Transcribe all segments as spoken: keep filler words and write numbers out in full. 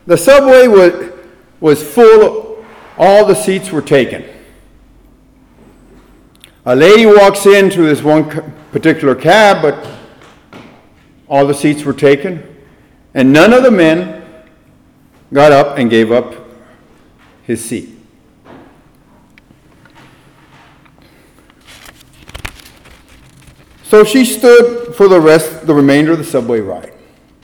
The subway was, was full, all the seats were taken. A lady walks into this one particular cab, but all the seats were taken, and none of the men got up and gave up his seat. So she stood for the rest, the remainder of the subway ride.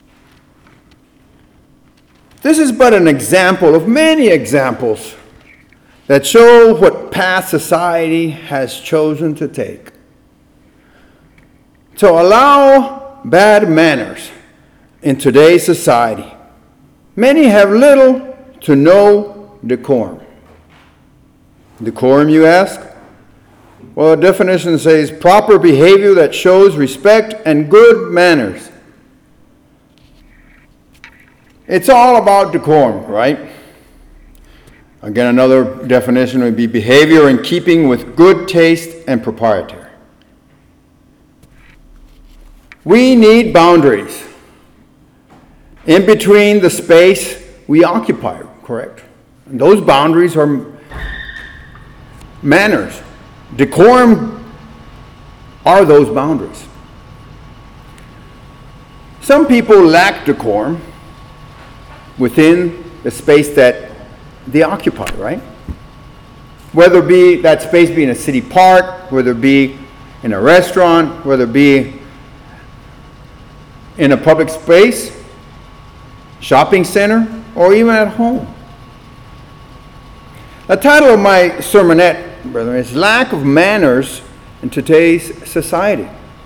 This is but an example of many examples that show what path society has chosen to take. To allow bad manners in today's society, many have little to no decorum. Decorum, you ask? Well, the definition says proper behavior that shows respect and good manners. It's all about decorum, right? Again, another definition would be behavior in keeping with good taste and propriety. We need boundaries in between the space we occupy, correct? And those boundaries are manners. Decorum are those boundaries. Some people lack decorum within the space that they occupy, right? Whether it be that space be in a city park, whether it be in a restaurant, whether it be in a public space, shopping center, or even at home. The title of my sermonette, brethren, is Lack of Manners in Today's Society.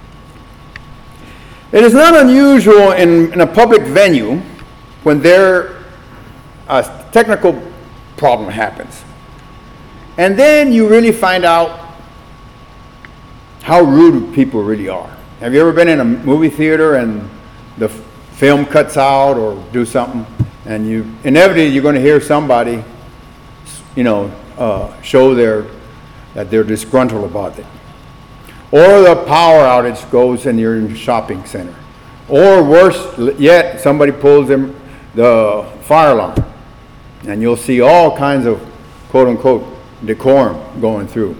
It is not unusual in, in a public venue when there a technical problem happens. And then you really find out how rude people really are. Have you ever been in a movie theater and the film cuts out or do something, and you inevitably you're going to hear somebody, you know, uh, show their that they're disgruntled about it. Or the power outage goes and you're in a shopping center. Or worse yet, somebody pulls them the fire alarm, and you'll see all kinds of quote unquote decorum going through.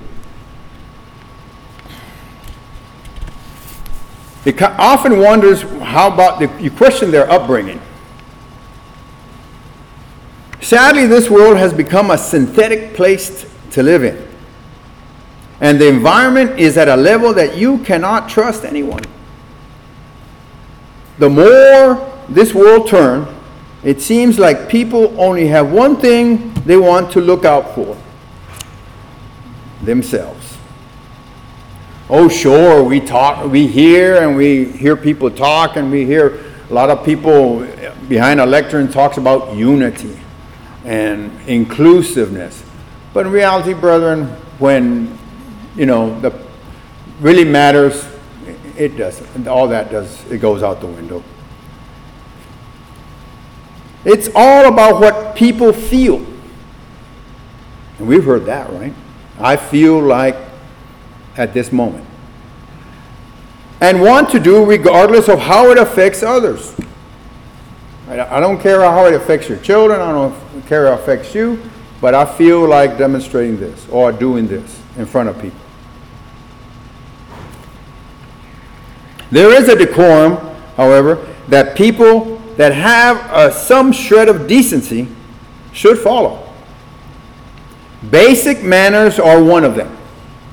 It often wonders how about the, you question their upbringing. Sadly, this world has become a synthetic place to live in. And the environment is at a level that you cannot trust anyone. The more this world turns, it seems like people only have one thing they want to look out for: themselves. Oh, sure, we talk, we hear, and we hear people talk, and we hear a lot of people behind a lectern talks about unity and inclusiveness. But in reality, brethren, when you know the really matters, it doesn't. All that does, it goes out the window. It's all about what people feel. And we've heard that, right? I feel like at this moment. And want to do regardless of how it affects others. I don't care how it affects your children, I don't care how it affects you, but I feel like demonstrating this or doing this in front of people. There is a decorum, however, that people that have uh, some shred of decency should follow. Basic manners are one of them.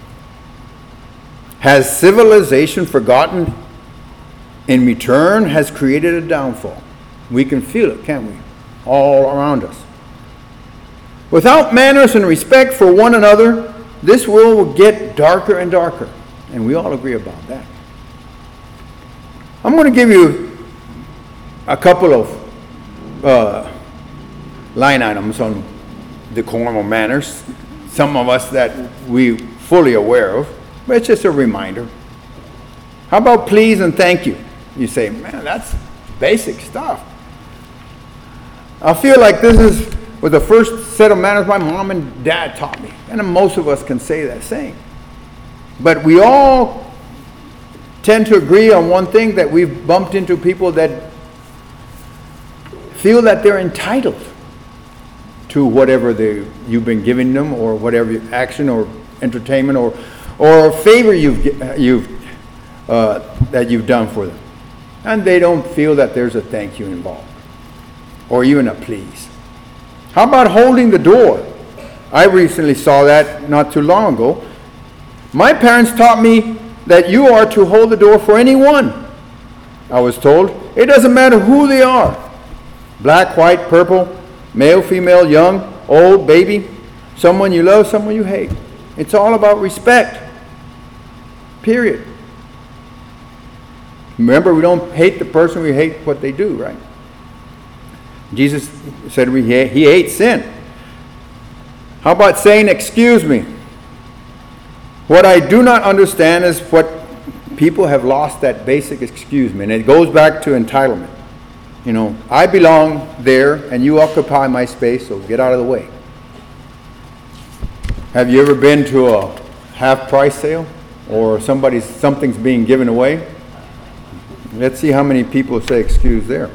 Has civilization forgotten? In return, has created a downfall. We can feel it, can't we? All around us. Without manners and respect for one another, this world will get darker and darker. And we all agree about that. I'm going to give you a couple of uh, line items on decorum or manners. Some of us that we fully aware of, but it's just a reminder. How about please and thank you? You say, man, that's basic stuff. I feel like this is was the first set of manners my mom and dad taught me. And most of us can say that same. But we all tend to agree on one thing, that we've bumped into people that feel that they're entitled to whatever they, you've been giving them, or whatever action or entertainment or or favor you've you've uh, that you've done for them, and they don't feel that there's a thank you involved, or even a please. How about holding the door? I recently saw that not too long ago. My parents taught me that you are to hold the door for anyone. I was told it doesn't matter who they are, black, white, purple, male, female, young, old, baby, someone you love, someone you hate. It's all about respect. Period. Remember, we don't hate the person, we hate what they do, right? Jesus said we hate, he hates sin. How about saying, excuse me? What I do not understand is what people have lost, that basic excuse me. And it goes back to entitlement. You know, I belong there and you occupy my space, so get out of the way. Have you ever been to a half price sale or somebody's something's being given away? Let's see how many people say excuse there.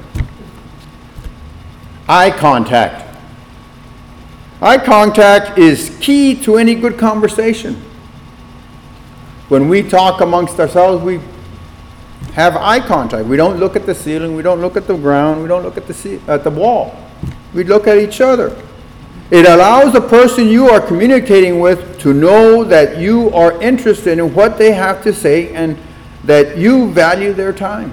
Eye contact. Eye contact is key to any good conversation. When we talk amongst ourselves, we have eye contact. We don't look at the ceiling, we don't look at the ground, we don't look at the ce- at the wall. We look at each other. It allows the person you are communicating with to know that you are interested in what they have to say and that you value their time.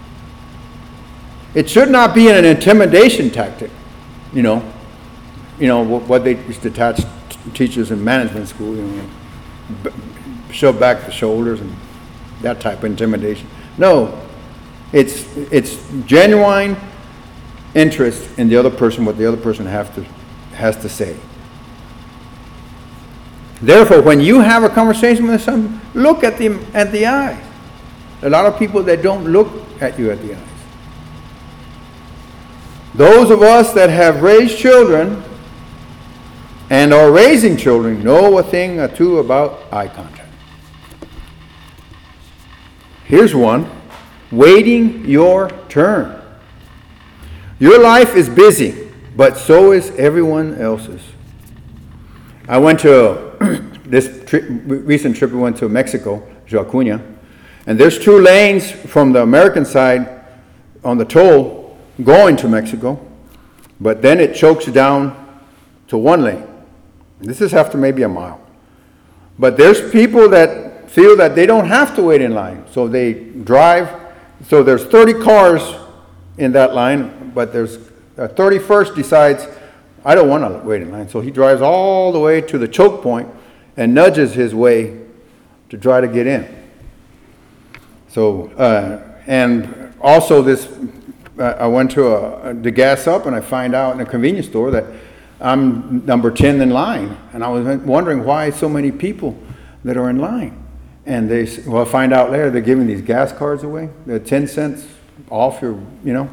It should not be an intimidation tactic, you know. You know, what they used to teach teachers in management school, you know, shove back the shoulders and that type of intimidation. No, it's it's genuine interest in the other person, what the other person have to has to say. Therefore, when you have a conversation with someone, look at them at the eyes. A lot of people that don't look at you at the eyes. Those of us that have raised children and are raising children know a thing or two about eye contact. Here's one. Waiting your turn. Your life is busy, but so is everyone else's. I went to this tri- recent trip, we went to Mexico, Joaquina, and there's two lanes from the American side on the toll going to Mexico, but then it chokes down to one lane. This is after maybe a mile. But there's people that feel that they don't have to wait in line. So they drive. So there's thirty cars in that line, but there's a thirty-first decides, I don't want to wait in line. So he drives all the way to the choke point and nudges his way to try to get in. So, uh, and also this, uh, I went to a, to gas up and I find out in a convenience store that I'm number ten in line, and I was wondering why so many people that are in line. And they, well, I find out later they're giving these gas cards away. They're ten cents off your, you know.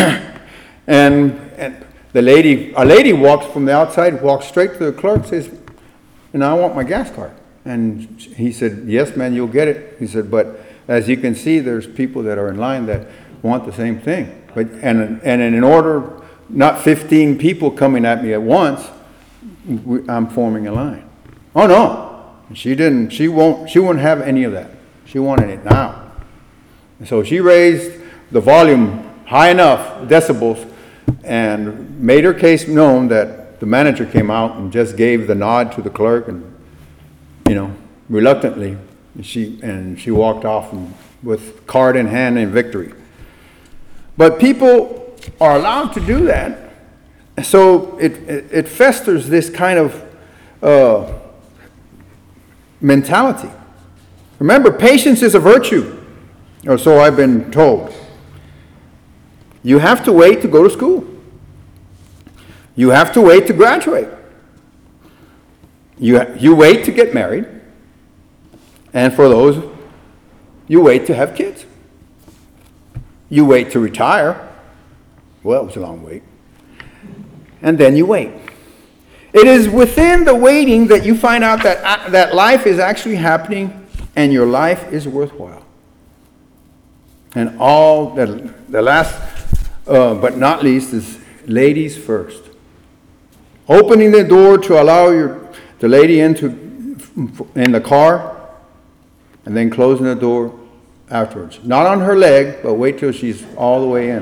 and, and the lady, a lady walks from the outside, walks straight to the clerk, says, "And I want my gas card." And he said, "Yes, man, you'll get it." He said, "But as you can see, there's people that are in line that want the same thing." But and and in order. Not fifteen people coming at me at once, I'm forming a line. Oh no, she didn't, she won't, she won't have any of that. She wanted it now. So she raised the volume high enough, decibels, and made her case known that the manager came out and just gave the nod to the clerk and, you know, reluctantly, she, and she walked off and, with card in hand in victory. But people are allowed to do that, so it, it, it festers this kind of uh, mentality. Remember, patience is a virtue, or so I've been told. You have to wait to go to school. You have to wait to graduate. You, you wait to get married, and for those, you wait to have kids. You wait to retire. Well, it was a long wait. And then you wait. It is within the waiting that you find out that, that life is actually happening and your life is worthwhile. And all, the, the last, uh, but not least, is ladies first. Opening the door to allow your, the lady into in the car, and then closing the door afterwards. Not on her leg, but wait till she's all the way in.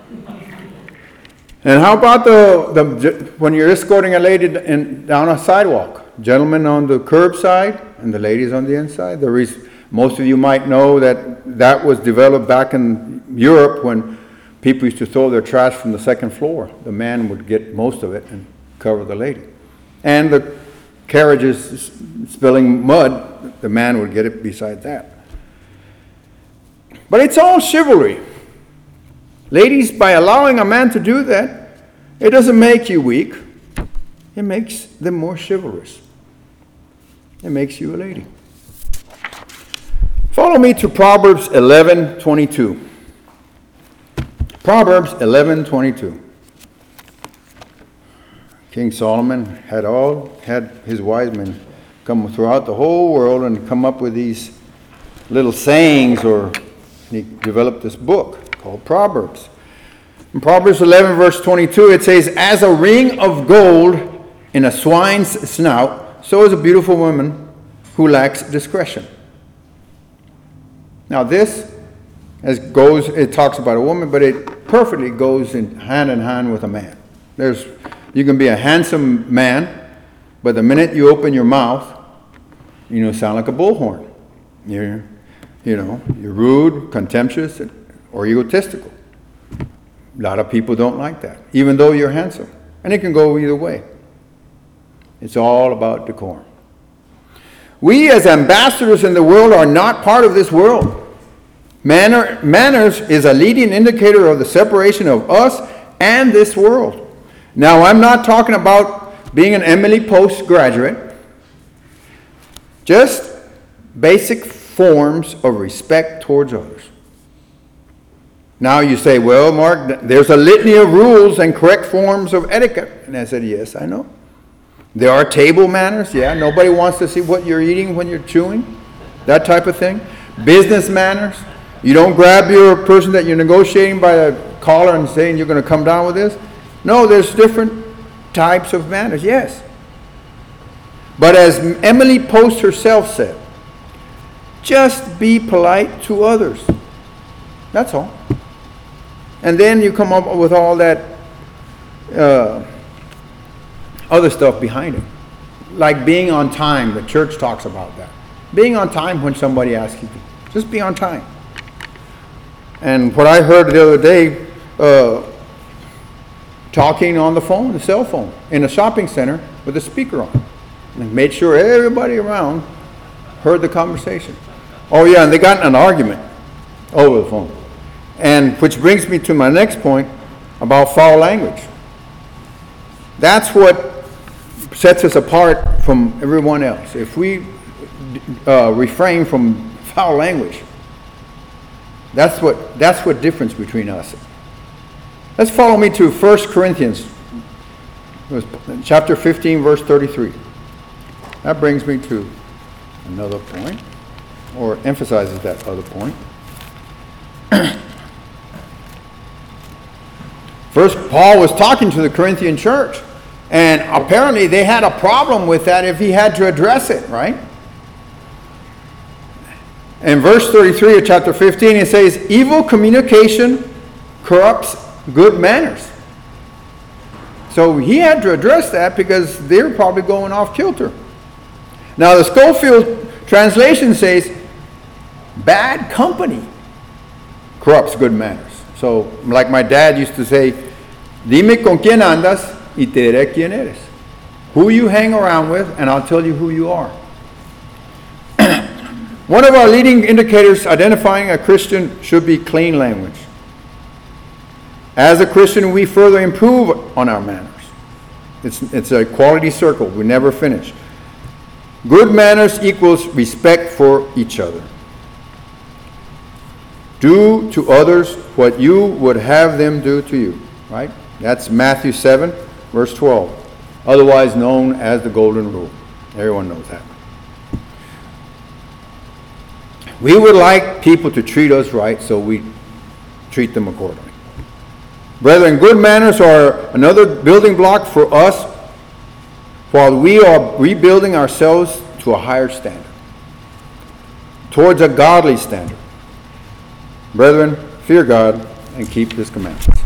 And how about the, the when you're escorting a lady in, down a sidewalk? Gentlemen on the curb side and the ladies on the inside. The reason, most of you might know that that was developed back in Europe when people used to throw their trash from the second floor. The man would get most of it and cover the lady. And the carriages spilling mud, the man would get it beside that. But it's all chivalry. Ladies, by allowing a man to do that, it doesn't make you weak. It makes them more chivalrous. It makes you a lady. Follow me to Proverbs eleven twenty-two. Proverbs eleven twenty-two. King Solomon had all had his wise men come throughout the whole world and come up with these little sayings, or he developed this book called Proverbs. In Proverbs eleven verse twenty-two, it says, "As a ring of gold in a swine's snout, so is a beautiful woman who lacks discretion." Now this as goes, it talks about a woman, but it perfectly goes in hand in hand with a man. There's, you can be a handsome man, but the minute you open your mouth, you know, sound like a bullhorn. You're, you know, you're rude, contemptuous, or egotistical. A lot of people don't like that, even though you're handsome. And it can go either way. It's all about decorum. We as ambassadors in the world are not part of this world. Manner, manners is a leading indicator of the separation of us and this world. Now, I'm not talking about being an Emily Post graduate. Just basic forms of respect towards others. Now you say, well, Mark, there's a litany of rules and correct forms of etiquette. And I said, yes, I know. There are table manners. Yeah, nobody wants to see what you're eating when you're chewing. That type of thing. Business manners. You don't grab your person that you're negotiating by the collar and saying you're going to come down with this. No, there's different types of manners, yes. But as Emily Post herself said, just be polite to others. That's all. And then you come up with all that uh, other stuff behind it. Like being on time. The church talks about that. Being on time when somebody asks you to. Just be on time. And what I heard the other day, uh, talking on the phone, the cell phone, in a shopping center with a speaker on. And made sure everybody around heard the conversation. Oh yeah, and they got in an argument over the phone. And which brings me to my next point about foul language. That's what sets us apart from everyone else. If we uh, refrain from foul language, that's what that's what difference between us. Let's follow me to First Corinthians chapter fifteen, verse thirty-three. That brings me to another point, or emphasizes that other point. First, Paul was talking to the Corinthian church, and apparently they had a problem with that if he had to address it, right? In verse thirty-three of chapter fifteen, it says, "Evil communication corrupts good manners." So he had to address that because they were probably going off kilter. Now the Schofield translation says, "Bad company corrupts good manners." So like my dad used to say, "Dime con quién andas y te diré quién eres." Who you hang around with and I'll tell you who you are. One of our leading indicators identifying a Christian should be clean language. As a Christian, we further improve on our manners. It's, it's a quality circle. We never finish. Good manners equals respect for each other. Do to others what you would have them do to you. Right? That's Matthew seven, verse twelve. Otherwise known as the Golden Rule. Everyone knows that. We would like people to treat us right, so we treat them accordingly. Brethren, good manners are another building block for us while we are rebuilding ourselves to a higher standard, towards a godly standard. Brethren, fear God and keep his commandments.